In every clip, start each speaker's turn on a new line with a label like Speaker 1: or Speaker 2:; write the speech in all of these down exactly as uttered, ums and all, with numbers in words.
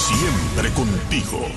Speaker 1: Siempre contigo.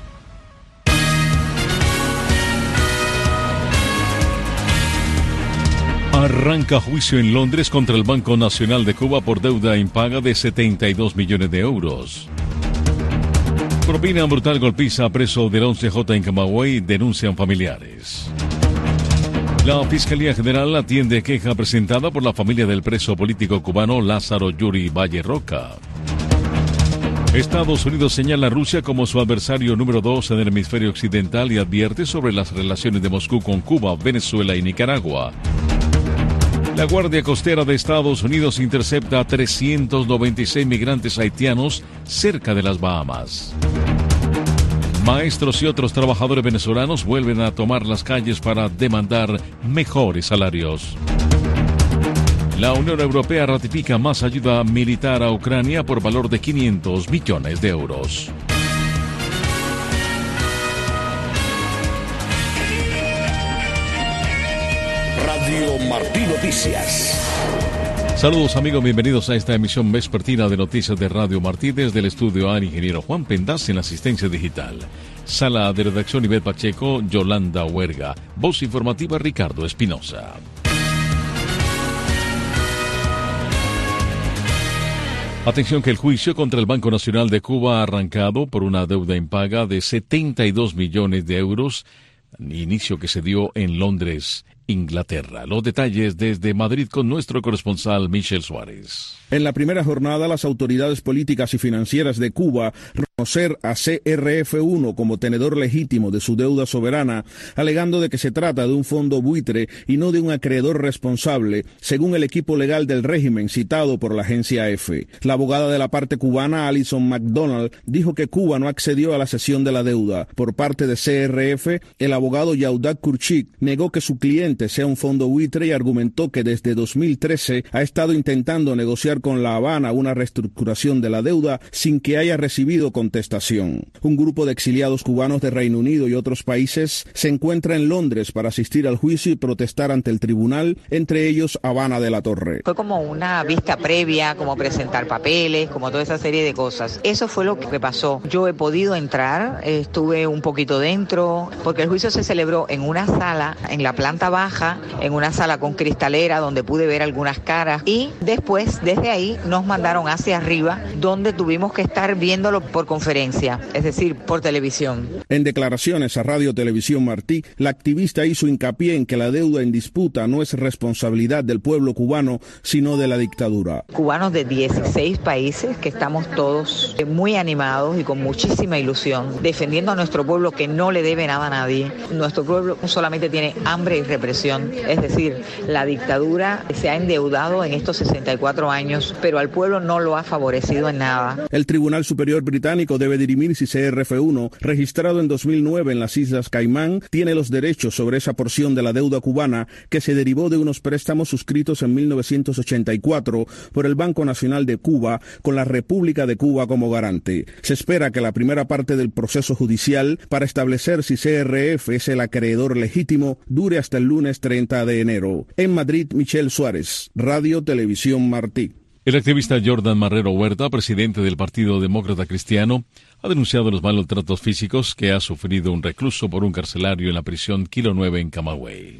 Speaker 2: Arranca juicio en Londres contra el Banco Nacional de Cuba por deuda impaga de setenta y dos millones de euros. Propina brutal golpiza preso del once J en Camagüey, denuncian familiares. La Fiscalía General atiende queja presentada por la familia del preso político cubano Lázaro Yuri Valle Roca. Estados Unidos señala a Rusia como su adversario número dos en el hemisferio occidental y advierte sobre las relaciones de Moscú con Cuba, Venezuela y Nicaragua. La Guardia Costera de Estados Unidos intercepta a trescientos noventa y seis migrantes haitianos cerca de las Bahamas. Maestros y otros trabajadores venezolanos vuelven a tomar las calles para demandar mejores salarios. La Unión Europea ratifica más ayuda militar a Ucrania por valor de quinientos millones de euros.
Speaker 1: Radio Martí Noticias.
Speaker 2: Saludos amigos, bienvenidos a esta emisión vespertina de Noticias de Radio Martí. Desde el estudio A, el ingeniero Juan Pendaz en la asistencia digital. Sala de redacción Ivette Pacheco, Yolanda Huerga. Voz informativa Ricardo Espinosa. Atención que el juicio contra el Banco Nacional de Cuba ha arrancado por una deuda impaga de setenta y dos millones de euros, inicio que se dio en Londres, Inglaterra. Los detalles desde Madrid con nuestro corresponsal Michel Suárez.
Speaker 3: En la primera jornada, las autoridades políticas y financieras de Cuba reconocer a C R F uno como tenedor legítimo de su deuda soberana, alegando de que se trata de un fondo buitre y no de un acreedor responsable, según el equipo legal del régimen citado por la agencia EFE. La abogada de la parte cubana, Alison McDonald, dijo que Cuba no accedió a la cesión de la deuda. Por parte de C R F, el abogado Yaudak Kurchik negó que su cliente sea un fondo buitre y argumentó que desde dos mil trece ha estado intentando negociar con La Habana una reestructuración de la deuda sin que haya recibido contestación. Un grupo de exiliados cubanos de Reino Unido y otros países se encuentra en Londres para asistir al juicio y protestar ante el tribunal, entre ellos Habana de la Torre.
Speaker 4: Fue como una vista previa, como presentar papeles, como toda esa serie de cosas. Eso fue lo que pasó. Yo he podido entrar, estuve un poquito dentro, porque el juicio se celebró en una sala, en la planta baja, en una sala con cristalera donde pude ver algunas caras, y después desde ahí nos mandaron hacia arriba donde tuvimos que estar viéndolo por conferencia, es decir, por televisión.
Speaker 3: En declaraciones a Radio Televisión Martí, la activista hizo hincapié en que la deuda en disputa no es responsabilidad del pueblo cubano, sino de la dictadura.
Speaker 4: Cubanos de dieciséis países que estamos todos muy animados y con muchísima ilusión, defendiendo a nuestro pueblo que no le debe nada a nadie. Nuestro pueblo solamente tiene hambre y represión, es decir, la dictadura se ha endeudado en estos sesenta y cuatro años, pero al pueblo no lo ha favorecido en nada.
Speaker 3: El Tribunal Superior Británico debe dirimir si C R F uno, registrado en dos mil nueve en las Islas Caimán, tiene los derechos sobre esa porción de la deuda cubana que se derivó de unos préstamos suscritos en mil novecientos ochenta y cuatro por el Banco Nacional de Cuba con la República de Cuba como garante. Se espera que la primera parte del proceso judicial para establecer si C R F es el acreedor legítimo dure hasta el lunes treinta de enero. En Madrid, Michel Suárez, Radio Televisión Martí.
Speaker 2: El activista Jordan Marrero Huerta, presidente del Partido Demócrata Cristiano, ha denunciado los malos tratos físicos que ha sufrido un recluso por un carcelario en la prisión Kilo nueve en Camagüey.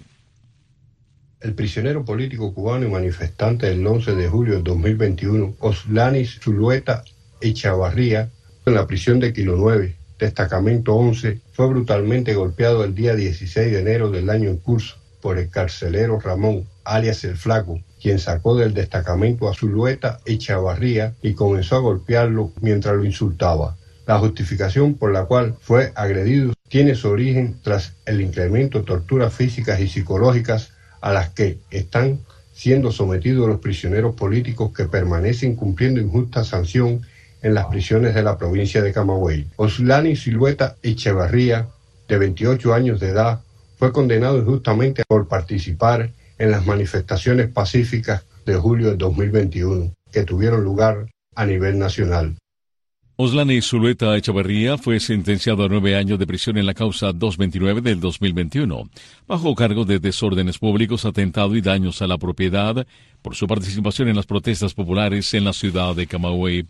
Speaker 5: El prisionero político cubano y manifestante del once de julio de dos mil veintiuno, Oslanis Zulueta Echavarría, en la prisión de Kilo nueve, destacamento once, fue brutalmente golpeado el día dieciséis de enero del año en curso por el carcelero Ramón, alias El Flaco, quien sacó del destacamento a Zulueta Echavarría y comenzó a golpearlo mientras lo insultaba. La justificación por la cual fue agredido tiene su origen tras el incremento de torturas físicas y psicológicas a las que están siendo sometidos los prisioneros políticos que permanecen cumpliendo injusta sanción en las prisiones de la provincia de Camagüey. Oslani Zulueta Echavarría, de veintiocho años de edad, fue condenado injustamente por participar en las manifestaciones pacíficas de julio de dos mil veintiuno, que tuvieron lugar a nivel nacional.
Speaker 2: Oslani Zulueta Echavarría fue sentenciado a nueve años de prisión en la causa doscientos veintinueve del dos mil veintiuno, bajo cargo de desórdenes públicos, atentado y daños a la propiedad por su participación en las protestas populares en la ciudad de Camagüey.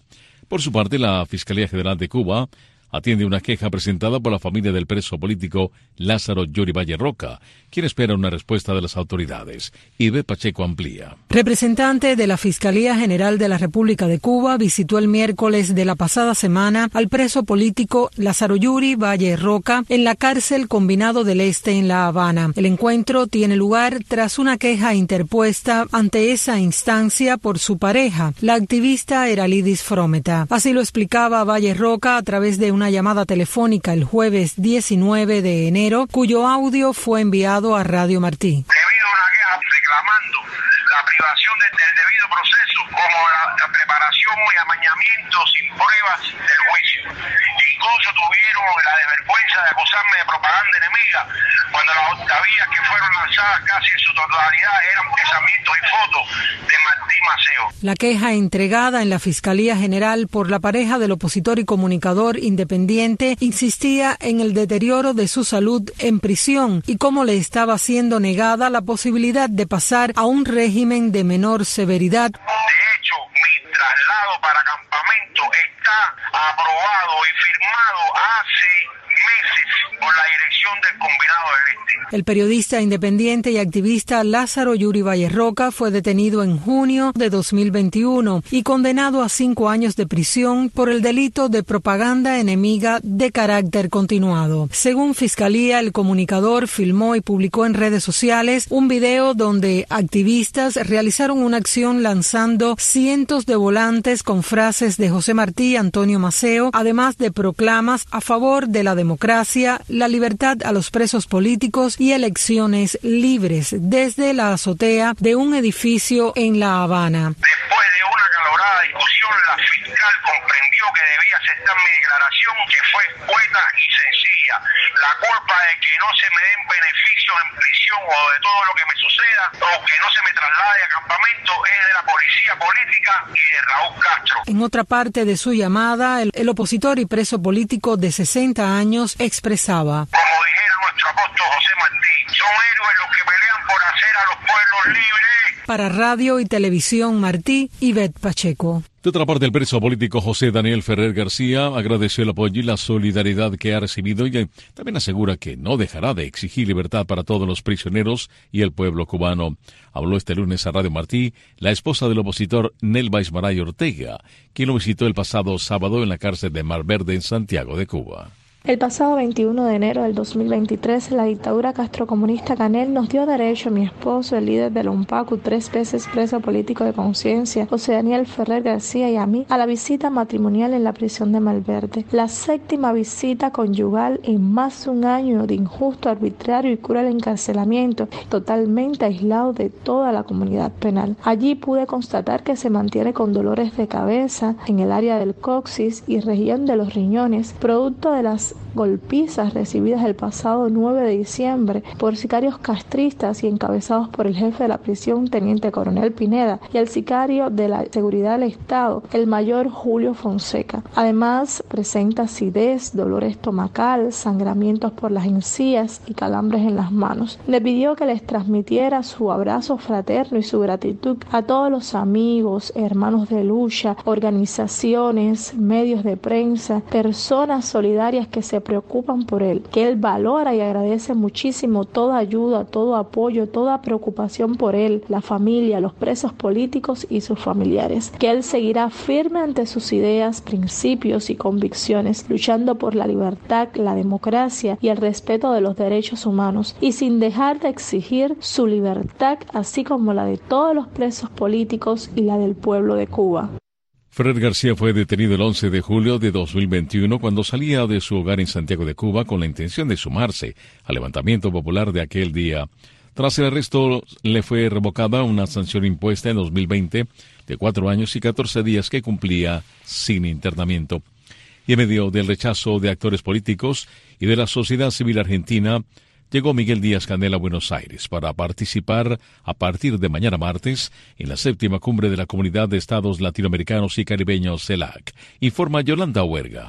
Speaker 2: Por su parte, la Fiscalía General de Cuba atiende una queja presentada por la familia del preso político Lázaro Yuri Valle Roca, quien espera una respuesta de las autoridades. Ibe Pacheco amplía.
Speaker 6: Representante de la Fiscalía General de la República de Cuba visitó el miércoles de la pasada semana al preso político Lázaro Yuri Valle Roca en la cárcel Combinado del Este en La Habana. El encuentro tiene lugar tras una queja interpuesta ante esa instancia por su pareja, la activista Eralidis Frometa. Así lo explicaba Valle Roca a través de una llamada telefónica el jueves diecinueve de enero, cuyo audio fue enviado a Radio Martí.
Speaker 7: Debido a una queja reclamando la privación del, del debido proceso, como la, la preparación y amañamiento sin pruebas del juicio. Incluso tuvieron la desvergüenza de acusarme de propaganda enemiga, cuando las octavillas que fueron lanzadas casi en su totalidad eran pensamientos y fotos de Martí Maceo.
Speaker 6: La queja entregada en la Fiscalía General por la pareja del opositor y comunicador independiente insistía en el deterioro de su salud en prisión y cómo le estaba siendo negada la posibilidad de pasar a un régimen de menor severidad.
Speaker 7: De hecho, mi traslado para campamento está aprobado y firmado hace meses por la dirección del Combinado del Este.
Speaker 6: El periodista independiente y activista Lázaro Yuri Valle Roca fue detenido en junio de dos mil veintiuno y condenado a cinco años de prisión por el delito de propaganda enemiga de carácter continuado. Según Fiscalía, el comunicador filmó y publicó en redes sociales un video donde activistas realizaron una acción lanzando cientos de volantes con frases de José Martí y Antonio Maceo, además de proclamas a favor de la democracia, la libertad a los presos políticos y elecciones libres desde la azotea de un edificio en La Habana.
Speaker 7: Después de una acalorada discusión, la fiscal comprendió que debía aceptar mi declaración, que fue escueta y sencilla. La culpa de que no se me den beneficios en prisión o de todo lo que me suceda, o que no se me traslade a campamento, es de la policía política y de Raúl Castro.
Speaker 6: En otra parte de su llamada, el, el opositor y preso político de sesenta años expresaba:
Speaker 7: Como dijera nuestro apóstol José Martí, son héroes los que pelean por hacer a los pueblos libres.
Speaker 6: Para Radio y Televisión Martí, Ivette Pacheco.
Speaker 2: De otra parte, el preso político José Daniel Ferrer García agradeció el apoyo y la solidaridad que ha recibido y también asegura que no dejará de exigir libertad para todos los prisioneros y el pueblo cubano. Habló este lunes a Radio Martí la esposa del opositor Nelva Ismaray Ortega, quien lo visitó el pasado sábado en la cárcel de Mar Verde en Santiago de Cuba.
Speaker 8: El pasado veintiuno de enero del dos mil veintitrés, la dictadura castrocomunista Canel nos dio derecho a mi esposo, el líder del ONPACU, tres veces preso político de conciencia, José Daniel Ferrer García, y a mí, a la visita matrimonial en la prisión de Malverde. La séptima visita conyugal en más de un año de injusto, arbitrario y cruel encarcelamiento, totalmente aislado de toda la comunidad penal. Allí pude constatar que se mantiene con dolores de cabeza en el área del coxis y región de los riñones, producto de las golpizas recibidas el pasado nueve de diciembre por sicarios castristas y encabezados por el jefe de la prisión, teniente coronel Pineda, y el sicario de la seguridad del Estado, el mayor Julio Fonseca. Además, presenta acidez, dolor estomacal, sangramientos por las encías y calambres en las manos. Le pidió que les transmitiera su abrazo fraterno y su gratitud a todos los amigos, hermanos de lucha, organizaciones, medios de prensa, personas solidarias que se preocupan por él, que él valora y agradece muchísimo toda ayuda, todo apoyo, toda preocupación por él, la familia, los presos políticos y sus familiares, que él seguirá firme ante sus ideas, principios y convicciones, luchando por la libertad, la democracia y el respeto de los derechos humanos, y sin dejar de exigir su libertad, así como la de todos los presos políticos y la del pueblo de Cuba.
Speaker 2: Ferrer García fue detenido el once de julio de dos mil veintiuno cuando salía de su hogar en Santiago de Cuba con la intención de sumarse al levantamiento popular de aquel día. Tras el arresto, le fue revocada una sanción impuesta en dos mil veinte de cuatro años y catorce días que cumplía sin internamiento. Y en medio del rechazo de actores políticos y de la sociedad civil argentina, llegó Miguel Díaz-Canel a Buenos Aires para participar a partir de mañana martes en la séptima cumbre de la Comunidad de Estados Latinoamericanos y Caribeños, CELAC, informa Yolanda Huerga.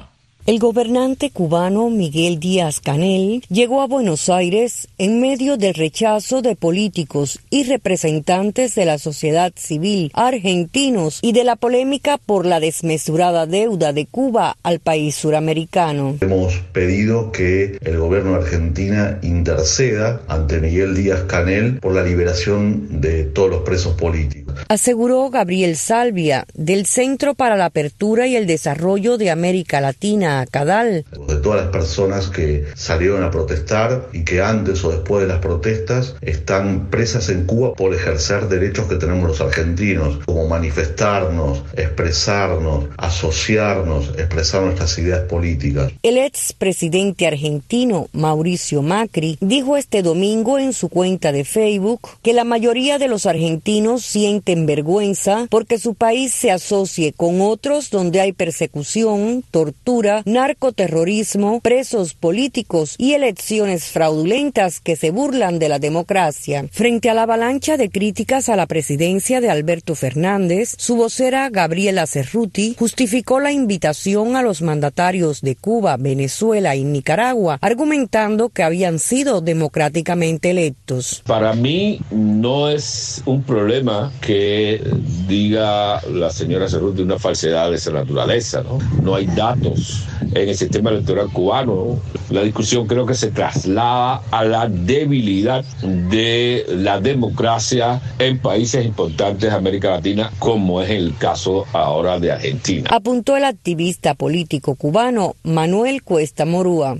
Speaker 9: El gobernante cubano Miguel Díaz-Canel llegó a Buenos Aires en medio del rechazo de políticos y representantes de la sociedad civil argentinos y de la polémica por la desmesurada deuda de Cuba al país suramericano.
Speaker 10: Hemos pedido que el gobierno de Argentina interceda ante Miguel Díaz-Canel por la liberación de todos los presos políticos.
Speaker 9: Aseguró Gabriel Salvia, del Centro para la Apertura y el Desarrollo de América Latina, CADAL.
Speaker 10: De todas las personas que salieron a protestar y que antes o después de las protestas están presas en Cuba por ejercer derechos que tenemos los argentinos, como manifestarnos, expresarnos, asociarnos, expresar nuestras ideas políticas.
Speaker 9: El expresidente argentino Mauricio Macri dijo este domingo en su cuenta de Facebook que la mayoría de los argentinos sienten vergüenza porque su país se asocie con otros donde hay persecución, tortura, narcoterrorismo, presos políticos y elecciones fraudulentas que se burlan de la democracia. Frente a la avalancha de críticas a la presidencia de Alberto Fernández, su vocera Gabriela Cerruti justificó la invitación a los mandatarios de Cuba, Venezuela y Nicaragua, argumentando que habían sido democráticamente electos.
Speaker 11: Para mí no es un problema que diga la señora Cerruti una falsedad de esa naturaleza, ¿no? No hay datos en el sistema electoral cubano. La discusión creo que se traslada a la debilidad de la democracia en países importantes de América Latina, como es el caso ahora de Argentina.
Speaker 9: Apuntó el activista político cubano Manuel Cuesta Morúa.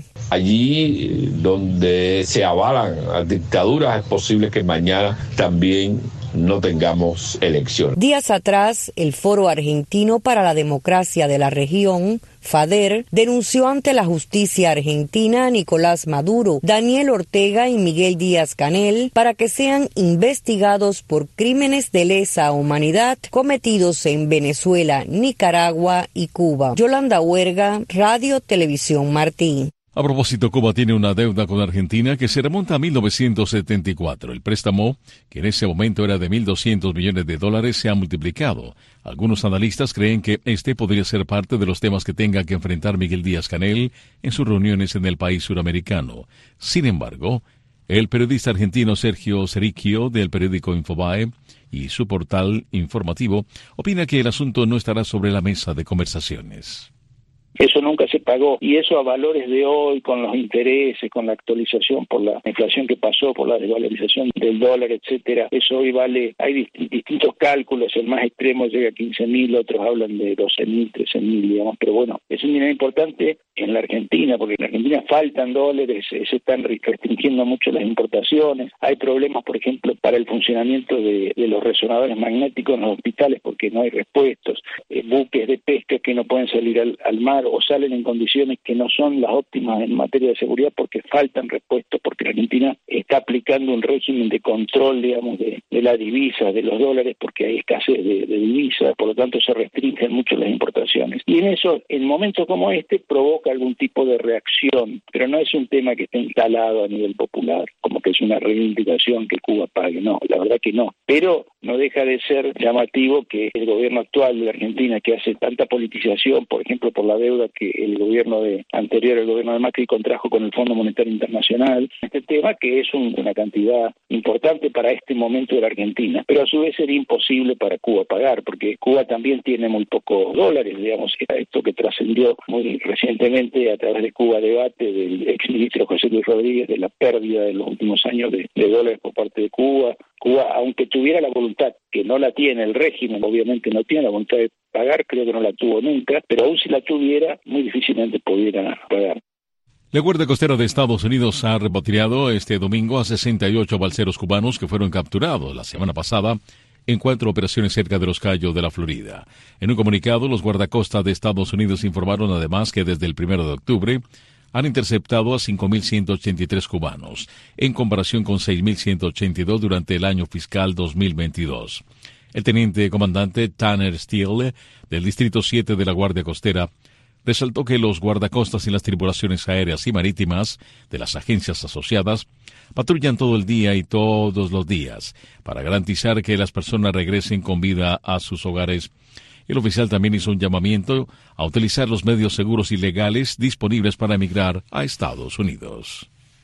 Speaker 11: Allí donde se avalan las dictaduras es posible que mañana también no tengamos elección.
Speaker 9: Días atrás, el Foro Argentino para la Democracia de la Región, FADER, denunció ante la justicia argentina a Nicolás Maduro, Daniel Ortega y Miguel Díaz-Canel para que sean investigados por crímenes de lesa humanidad cometidos en Venezuela, Nicaragua y Cuba. Yolanda Huerga, Radio Televisión Martín.
Speaker 2: A propósito, Cuba tiene una deuda con Argentina que se remonta a mil novecientos setenta y cuatro. El préstamo, que en ese momento era de mil doscientos millones de dólares, se ha multiplicado. Algunos analistas creen que este podría ser parte de los temas que tenga que enfrentar Miguel Díaz-Canel en sus reuniones en el país suramericano. Sin embargo, el periodista argentino Sergio Sericchio, del periódico Infobae y su portal informativo, opina que el asunto no estará sobre la mesa de conversaciones.
Speaker 12: Eso nunca se pagó, y eso a valores de hoy, con los intereses, con la actualización por la inflación que pasó, por la desvalorización del dólar, etcétera, eso hoy vale, hay dist- distintos cálculos, el más extremo llega a quince mil, otros hablan de doce mil, trece mil, digamos, pero bueno, es un dinero importante en la Argentina, porque en la Argentina faltan dólares, se, se están restringiendo mucho las importaciones, hay problemas, por ejemplo, para el funcionamiento de, de los resonadores magnéticos en los hospitales, porque no hay repuestos, eh, buques de pesca que no pueden salir al, al mar, o salen en condiciones que no son las óptimas en materia de seguridad porque faltan repuestos, porque la Argentina está aplicando un régimen de control, digamos, de, de la divisa, de los dólares, porque hay escasez de, de divisas, por lo tanto se restringen mucho las importaciones. Y en eso, en momentos como este, provoca algún tipo de reacción, pero no es un tema que esté instalado a nivel popular, como que es una reivindicación que Cuba pague, no, la verdad que no. Pero no deja de ser llamativo que el gobierno actual de la Argentina, que hace tanta politización, por ejemplo, por la deuda que el gobierno de anterior, el gobierno de Macri, contrajo con el Fondo Monetario Internacional, este tema que es un, una cantidad importante para este momento de la Argentina, pero a su vez sería imposible para Cuba pagar, porque Cuba también tiene muy pocos dólares, digamos, esto que trascendió muy recientemente a través de Cuba Debate del exministro José Luis Rodríguez, de la pérdida de los últimos años de, de dólares por parte de Cuba. Cuba, aunque tuviera la voluntad, que no la tiene el régimen, obviamente no tiene la voluntad de pagar, creo que no la tuvo nunca, pero aún si la tuviera, muy difícilmente pudiera pagar.
Speaker 2: La Guardia Costera de Estados Unidos ha repatriado este domingo a sesenta y ocho balseros cubanos que fueron capturados la semana pasada en cuatro operaciones cerca de Los Cayos de la Florida. En un comunicado, los guardacostas de Estados Unidos informaron además que desde el primero de octubre han interceptado a cinco mil ciento ochenta y tres cubanos, en comparación con seis mil ciento ochenta y dos durante el año fiscal dos mil veintidós. El teniente comandante Tanner Steele, del Distrito siete de la Guardia Costera, resaltó que los guardacostas y las tripulaciones aéreas y marítimas de las agencias asociadas patrullan todo el día y todos los días para garantizar que las personas regresen con vida a sus hogares El oficial también hizo un llamamiento a utilizar los medios seguros y legales disponibles para emigrar a Estados Unidos.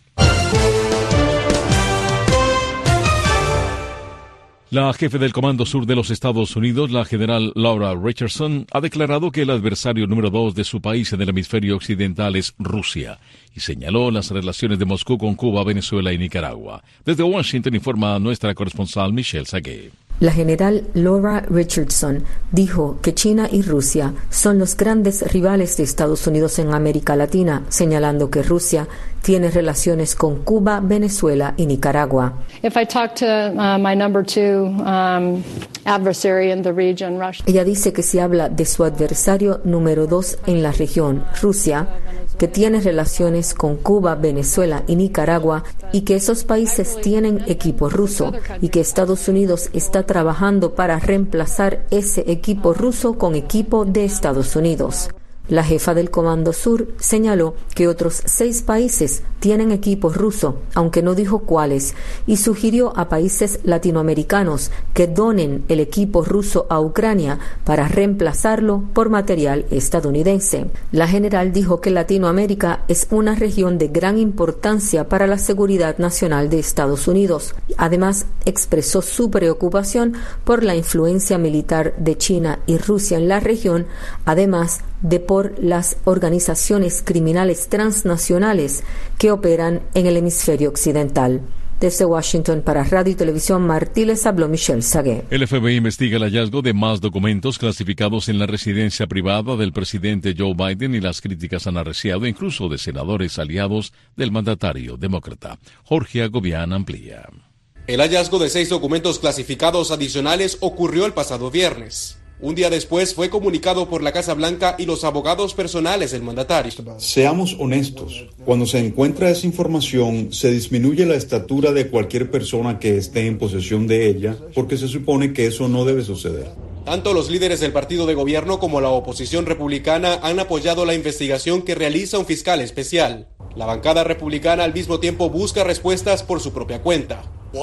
Speaker 2: La jefe del Comando Sur de los Estados Unidos, la general Laura Richardson, ha declarado que el adversario número dos de su país en el hemisferio occidental es Rusia y señaló las relaciones de Moscú con Cuba, Venezuela y Nicaragua. Desde Washington informa nuestra corresponsal Michelle Sagué.
Speaker 13: La general Laura Richardson dijo que China y Rusia son los grandes rivales de Estados Unidos en América Latina, señalando que Rusia tiene relaciones con Cuba, Venezuela y Nicaragua.
Speaker 14: If I talk to uh, my number two um, adversary in the region, Russia.
Speaker 13: Ella dice que si habla de su adversario número dos en la región, Rusia, que tiene relaciones con Cuba, Venezuela y Nicaragua, y que esos países tienen equipo ruso, y que Estados Unidos está trabajando para reemplazar ese equipo ruso con equipo de Estados Unidos. La jefa del Comando Sur señaló que otros seis países tienen equipo ruso, aunque no dijo cuáles, y sugirió a países latinoamericanos que donen el equipo ruso a Ucrania para reemplazarlo por material estadounidense. La general dijo que Latinoamérica es una región de gran importancia para la seguridad nacional de Estados Unidos. Además, expresó su preocupación por la influencia militar de China y Rusia en la región, además de por las organizaciones criminales transnacionales que operan en el hemisferio occidental. Desde Washington para Radio y Televisión Martí les habló Michelle Sagué.
Speaker 2: El F B I investiga el hallazgo de más documentos clasificados en la residencia privada del presidente Joe Biden y las críticas han arreciado incluso de senadores aliados del mandatario demócrata. Jorge Agobián amplía.
Speaker 15: El hallazgo de seis documentos clasificados adicionales ocurrió el pasado viernes. Un día después fue comunicado por la Casa Blanca y los abogados personales del mandatario.
Speaker 16: Seamos honestos, cuando se encuentra esa información se disminuye la estatura de cualquier persona que esté en posesión de ella, porque se supone que eso no debe suceder.
Speaker 15: Tanto los líderes del partido de gobierno como la oposición republicana han apoyado la investigación que realiza un fiscal especial. La bancada republicana al mismo tiempo busca respuestas por su propia cuenta.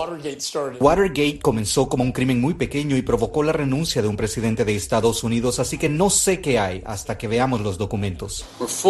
Speaker 17: Watergate comenzó como un crimen muy pequeño y provocó la renuncia de un presidente de Estados Unidos, así que no sé qué hay hasta que veamos los documentos.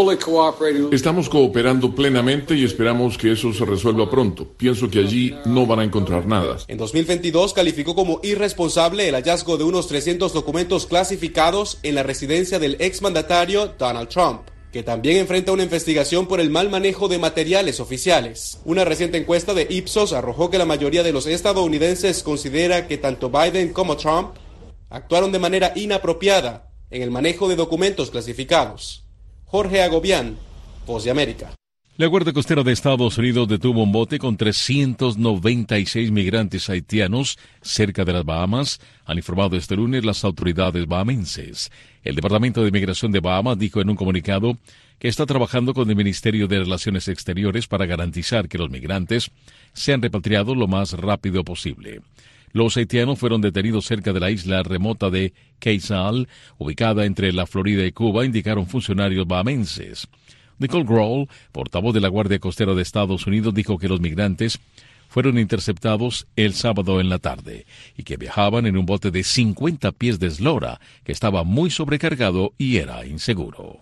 Speaker 18: Estamos cooperando plenamente y esperamos que eso se resuelva pronto. Pienso que allí no van a encontrar nada.
Speaker 15: En dos mil veintidós calificó como irresponsable el hallazgo de unos trescientos documentos clasificados en la residencia del exmandatario Donald Trump, que también enfrenta una investigación por el mal manejo de materiales oficiales. Una reciente encuesta de Ipsos arrojó que la mayoría de los estadounidenses considera que tanto Biden como Trump actuaron de manera inapropiada en el manejo de documentos clasificados. Jorge Agobián, Voz de América.
Speaker 2: La Guardia Costera de Estados Unidos detuvo un bote con trescientos noventa y seis migrantes haitianos cerca de las Bahamas, han informado este lunes las autoridades bahamenses. El Departamento de Migración de Bahamas dijo en un comunicado que está trabajando con el Ministerio de Relaciones Exteriores para garantizar que los migrantes sean repatriados lo más rápido posible. Los haitianos fueron detenidos cerca de la isla remota de Quetzal, ubicada entre la Florida y Cuba, indicaron funcionarios bahamenses. Nicole Grohl, portavoz de la Guardia Costera de Estados Unidos, dijo que los migrantes fueron interceptados el sábado en la tarde y que viajaban en un bote de cincuenta pies de eslora que estaba muy sobrecargado y era inseguro.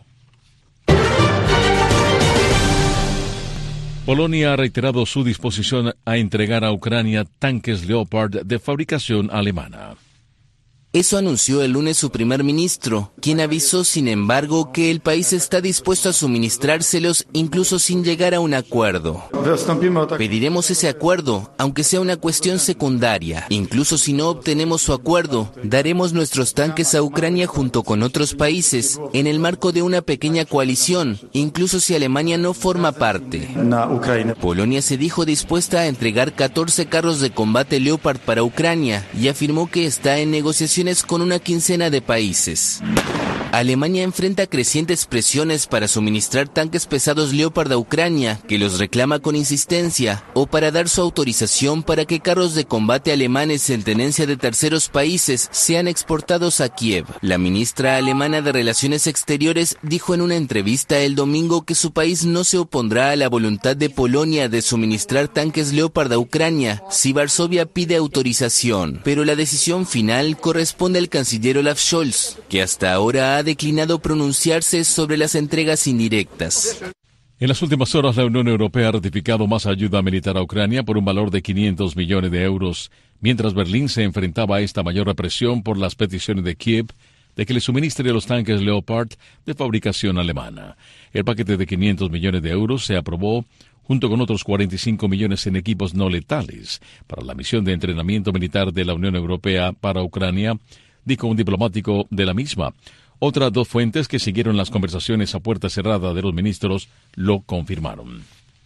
Speaker 2: Polonia ha reiterado su disposición a entregar a Ucrania tanques Leopard de fabricación alemana.
Speaker 19: Eso anunció el lunes su primer ministro, quien avisó, sin embargo, que el país está dispuesto a suministrárselos incluso sin llegar a un acuerdo. Pediremos ese acuerdo, aunque sea una cuestión secundaria. Incluso si no obtenemos su acuerdo, daremos nuestros tanques a Ucrania junto con otros países, en el marco de una pequeña coalición, incluso si Alemania no forma parte. Polonia se dijo dispuesta a entregar catorce carros de combate Leopard para Ucrania y afirmó que está en negociaciones con una quincena de países. Alemania enfrenta crecientes presiones para suministrar tanques pesados Leopard a Ucrania, que los reclama con insistencia, o para dar su autorización para que carros de combate alemanes en tenencia de terceros países sean exportados a Kiev. La ministra alemana de Relaciones Exteriores dijo en una entrevista el domingo que su país no se opondrá a la voluntad de Polonia de suministrar tanques Leopard a Ucrania si Varsovia pide autorización, pero la decisión final corresponde al canciller Olaf Scholz, que hasta ahora ha declinado pronunciarse sobre las entregas indirectas.
Speaker 2: En las últimas horas, la Unión Europea ha ratificado más ayuda militar a Ucrania por un valor de quinientos millones de euros, mientras Berlín se enfrentaba a esta mayor represión por las peticiones de Kiev de que le suministre los tanques Leopard de fabricación alemana. El paquete de quinientos millones de euros se aprobó junto con otros cuarenta y cinco millones en equipos no letales para la misión de entrenamiento militar de la Unión Europea para Ucrania, dijo un diplomático de la misma. Otras dos fuentes que siguieron las conversaciones a puerta cerrada de los ministros lo confirmaron.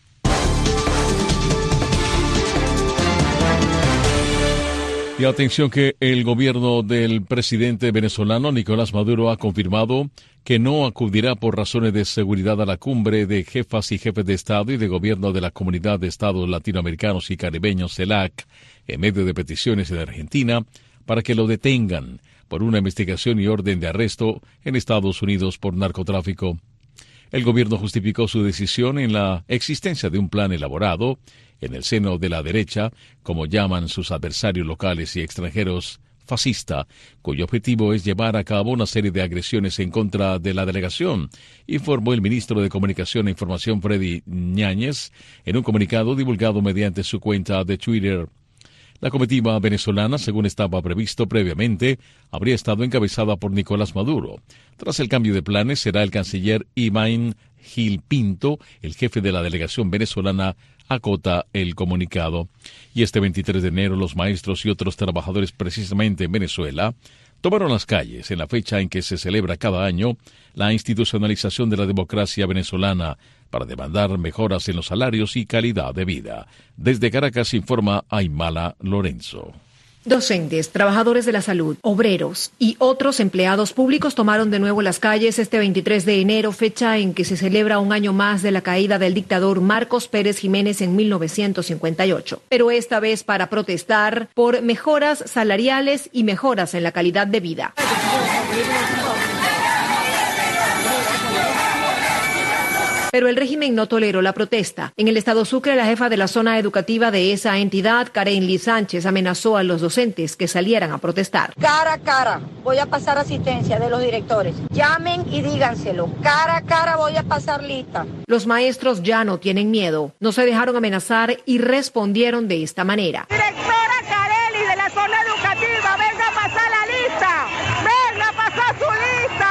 Speaker 2: Y atención que el gobierno del presidente venezolano Nicolás Maduro ha confirmado que no acudirá por razones de seguridad a la cumbre de jefas y jefes de Estado y de gobierno de la Comunidad de Estados Latinoamericanos y Caribeños, CELAC, en medio de peticiones en Argentina para que lo detengan por una investigación y orden de arresto en Estados Unidos por narcotráfico. El gobierno justificó su decisión en la existencia de un plan elaborado en el seno de la derecha, como llaman sus adversarios locales y extranjeros, fascista, cuyo objetivo es llevar a cabo una serie de agresiones en contra de la delegación, informó el ministro de Comunicación e Información Freddy Ñáñez en un comunicado divulgado mediante su cuenta de Twitter. La comitiva venezolana, según estaba previsto previamente, habría estado encabezada por Nicolás Maduro. Tras el cambio de planes, será el canciller Iván Gil Pinto, el jefe de la delegación venezolana, acota el comunicado. Y este veintitrés de enero, los maestros y otros trabajadores precisamente en Venezuela tomaron las calles en la fecha en que se celebra cada año la institucionalización de la democracia venezolana para demandar mejoras en los salarios y calidad de vida. Desde Caracas informa Aymala Lorenzo.
Speaker 20: Docentes, trabajadores de la salud, obreros y otros empleados públicos tomaron de nuevo las calles este veintitrés de enero, fecha en que se celebra un año más de la caída del dictador Marcos Pérez Jiménez en mil novecientos cincuenta y ocho. Pero esta vez para protestar por mejoras salariales y mejoras en la calidad de vida. Pero el régimen no toleró la protesta. En el estado Sucre, la jefa de la zona educativa de esa entidad, Karen Lee Sánchez, amenazó a los docentes que salieran a protestar.
Speaker 21: Cara a cara voy a pasar asistencia de los directores. Llamen y díganselo. Cara a cara voy a pasar lista.
Speaker 20: Los maestros ya no tienen miedo. No se dejaron amenazar y respondieron de esta manera.
Speaker 21: Directora Carely de la zona educativa, venga a pasar la lista. Venga a pasar su lista.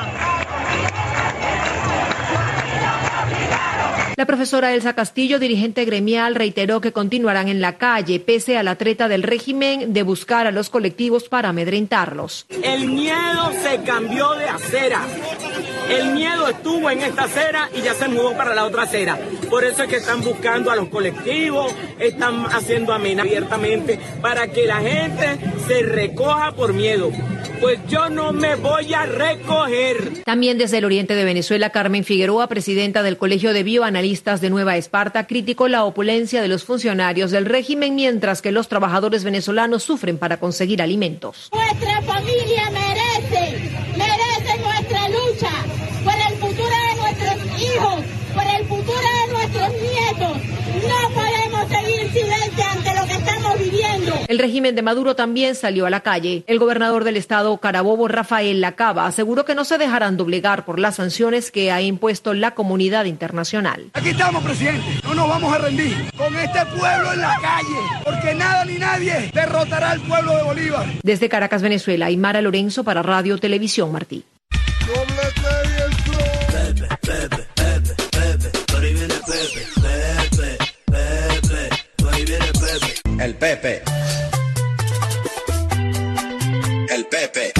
Speaker 20: La profesora Elsa Castillo, dirigente gremial, reiteró que continuarán en la calle pese a la treta del régimen de buscar a los colectivos para amedrentarlos.
Speaker 22: El miedo se cambió de acera. El miedo estuvo en esta acera y ya se mudó para la otra acera. Por eso es que están buscando a los colectivos, están haciendo amenazas abiertamente para que la gente se recoja por miedo. Pues yo no me voy a recoger.
Speaker 20: También desde el oriente de Venezuela, Carmen Figueroa, presidenta del Colegio de Bioanalistas de Nueva Esparta, criticó la opulencia de los funcionarios del régimen mientras que los trabajadores venezolanos sufren para conseguir alimentos.
Speaker 23: Nuestra familia merece, merece nuestra lucha por el futuro de nuestros hijos, por el futuro de nuestros nietos. No podemos seguir silentes ante lo que estamos viviendo.
Speaker 20: El régimen de Maduro también salió a la calle. El gobernador del estado Carabobo, Rafael Lacaba, aseguró que no se dejarán doblegar por las sanciones que ha impuesto la comunidad internacional.
Speaker 24: Aquí estamos, presidente. No nos vamos a rendir con este pueblo en la calle, porque nada ni nadie derrotará al pueblo de Bolívar.
Speaker 20: Desde Caracas, Venezuela, Aymara Lorenzo para Radio Televisión Martí.
Speaker 1: El Pepe. El Pepe.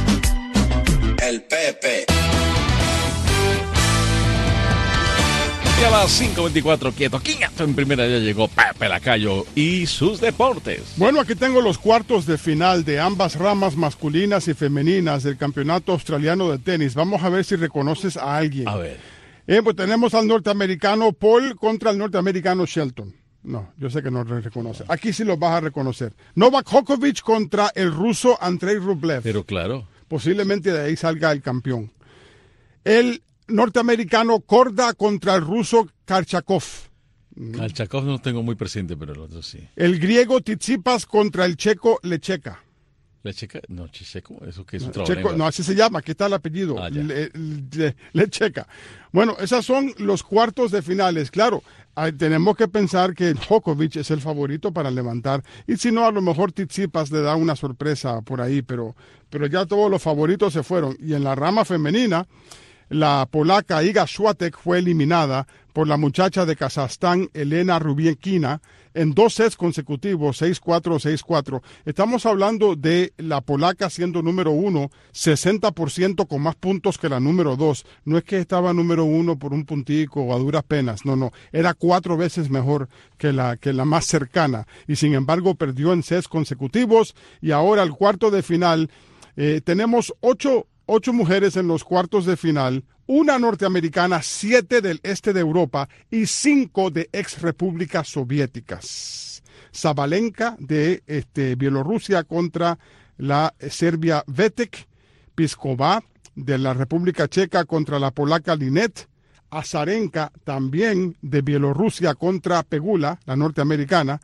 Speaker 1: El Pepe.
Speaker 2: Y a las cinco veinticuatro, quieto, quieto, en primera ya llegó Pepe Lacayo y sus deportes.
Speaker 3: Bueno, aquí tengo los cuartos de final de ambas ramas masculinas y femeninas del campeonato australiano de tenis. Vamos a ver si reconoces a alguien.
Speaker 2: A ver.
Speaker 3: Eh, pues tenemos al norteamericano Paul contra el norteamericano Shelton. No, yo sé que no lo reconoce. Aquí sí los vas a reconocer. Novak Djokovic contra el ruso Andrei Rublev.
Speaker 2: Pero claro.
Speaker 3: Posiblemente de ahí salga el campeón. El norteamericano Korda contra el ruso Karchakov.
Speaker 2: Karchakov no tengo muy presente, pero el otro sí.
Speaker 3: El griego Tsitsipas contra el checo Lecheka.
Speaker 2: ¿Lecheka? No, Chiseco, eso que es un
Speaker 3: no, checo, no, así se llama, aquí está el apellido.
Speaker 2: Ah,
Speaker 3: Le, le, Lecheka. Bueno, esos son los cuartos de finales. Claro, hay, tenemos que pensar que Djokovic es el favorito para levantar. Y si no, a lo mejor Tsitsipas le da una sorpresa por ahí, pero, pero ya todos los favoritos se fueron. Y en la rama femenina, la polaca Iga Swiatek fue eliminada por la muchacha de Kazajstán, Elena Rybakina, en dos sets consecutivos, seis cuatro, seis cuatro. Estamos hablando de la polaca siendo número uno, sesenta por ciento con más puntos que la número dos. No es que estaba número uno por un puntico o a duras penas, no, no. Era cuatro veces mejor que la, que la más cercana. Y sin embargo perdió en sets consecutivos. Y ahora el cuarto de final, eh, tenemos ocho Ocho mujeres en los cuartos de final, una norteamericana, siete del este de Europa y cinco de ex repúblicas soviéticas. Sabalenka de este, Bielorrusia contra la Serbia Vetek, Piskova de la República Checa contra la polaca Linet, Azarenka también de Bielorrusia contra Pegula, la norteamericana,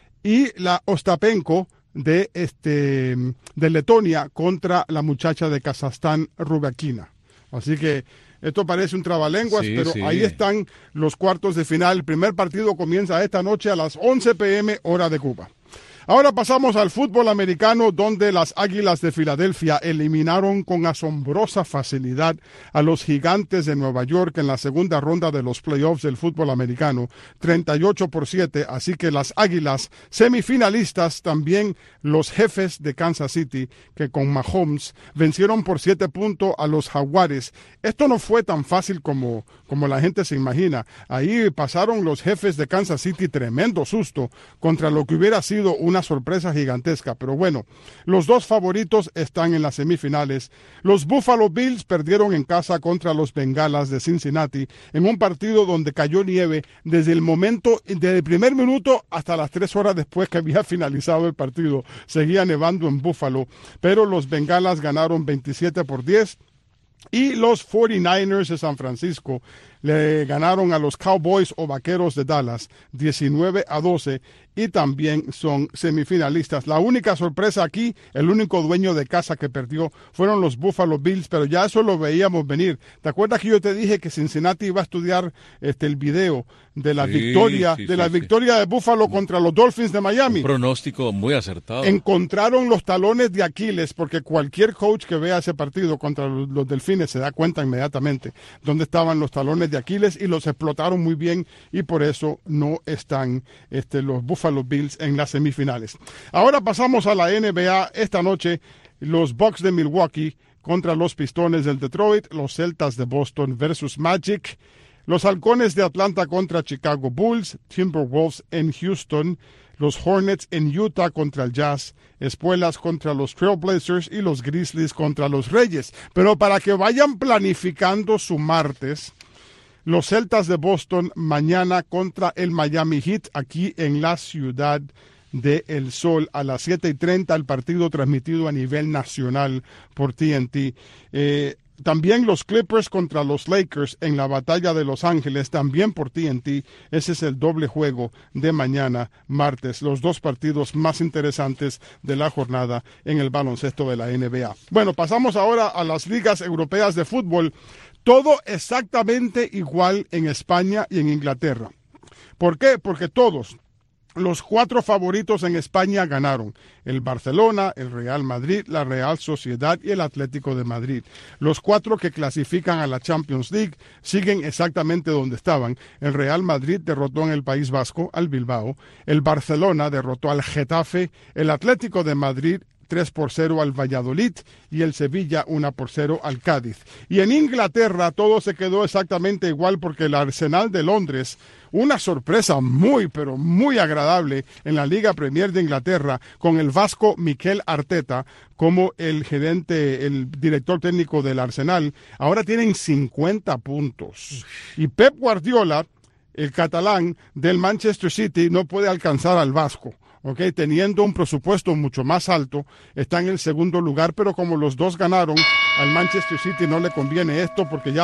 Speaker 3: y la Ostapenko de este de Letonia contra la muchacha de Kazajstán, Rybakina. Así que esto parece un trabalenguas, sí, pero sí. Ahí están los cuartos de final. El primer partido comienza esta noche a las once pe eme hora de Cuba. Ahora pasamos al fútbol americano, donde las Águilas de Filadelfia eliminaron con asombrosa facilidad a los Gigantes de Nueva York en la segunda ronda de los playoffs del fútbol americano, treinta y ocho por siete, así que las Águilas semifinalistas, también los Jefes de Kansas City, que con Mahomes vencieron por siete puntos a los Jaguares. Esto no fue tan fácil como, como la gente se imagina. Ahí pasaron los Jefes de Kansas City tremendo susto contra lo que hubiera sido una sorpresa gigantesca, pero bueno, los dos favoritos están en las semifinales. Los Buffalo Bills perdieron en casa contra los Bengalas de Cincinnati en un partido donde cayó nieve desde el momento, desde el primer minuto hasta las tres horas después que había finalizado el partido. Seguía nevando en Buffalo, pero los Bengalas ganaron veintisiete por diez. Y los cuarenta y nueve ers de San Francisco le ganaron a los Cowboys o Vaqueros de Dallas diecinueve a doce y también son semifinalistas. La única sorpresa aquí, el único dueño de casa que perdió fueron los Buffalo Bills, pero ya eso lo veíamos venir. ¿Te acuerdas que yo te dije que Cincinnati iba a estudiar este el video de la sí, victoria sí, de sí, la sí. victoria de Buffalo contra los Dolphins de Miami?
Speaker 2: Un pronóstico muy acertado.
Speaker 3: Encontraron los talones de Aquiles, porque cualquier coach que vea ese partido contra los, los Delfines se da cuenta inmediatamente dónde estaban los talones de Aquiles y los explotaron muy bien y por eso no están este, los Buffalo Bills en las semifinales. Ahora pasamos a la N B A. Esta noche los Bucks de Milwaukee contra los Pistones del Detroit, los Celtas de Boston versus Magic, los Halcones de Atlanta contra Chicago Bulls, Timberwolves en Houston, los Hornets en Utah contra el Jazz, Espuelas contra los Trailblazers y los Grizzlies contra los Reyes. Pero para que vayan planificando su martes, los Celtas de Boston mañana contra el Miami Heat aquí en la ciudad de El Sol a las siete y treinta, el partido transmitido a nivel nacional por T N T. Eh, También los Clippers contra los Lakers en la batalla de Los Ángeles, también por T N T. Ese es el doble juego de mañana, martes. Los dos partidos más interesantes de la jornada en el baloncesto de la N B A. Bueno, pasamos ahora a las ligas europeas de fútbol. Todo exactamente igual en España y en Inglaterra. ¿Por qué? Porque todos los cuatro favoritos en España ganaron. El Barcelona, el Real Madrid, la Real Sociedad y el Atlético de Madrid. Los cuatro que clasifican a la Champions League siguen exactamente donde estaban. El Real Madrid derrotó en el País Vasco al Bilbao. El Barcelona derrotó al Getafe. El Atlético de Madrid tres por cero al Valladolid y el Sevilla uno por cero al Cádiz. Y en Inglaterra todo se quedó exactamente igual porque el Arsenal de Londres, una sorpresa muy pero muy agradable en la Liga Premier de Inglaterra con el vasco Mikel Arteta como el gerente, el director técnico del Arsenal, ahora tienen cincuenta puntos. Y Pep Guardiola, el catalán del Manchester City, no puede alcanzar al vasco. Okay, teniendo un presupuesto mucho más alto, está en el segundo lugar, pero como los dos ganaron, al Manchester City no le conviene esto porque ya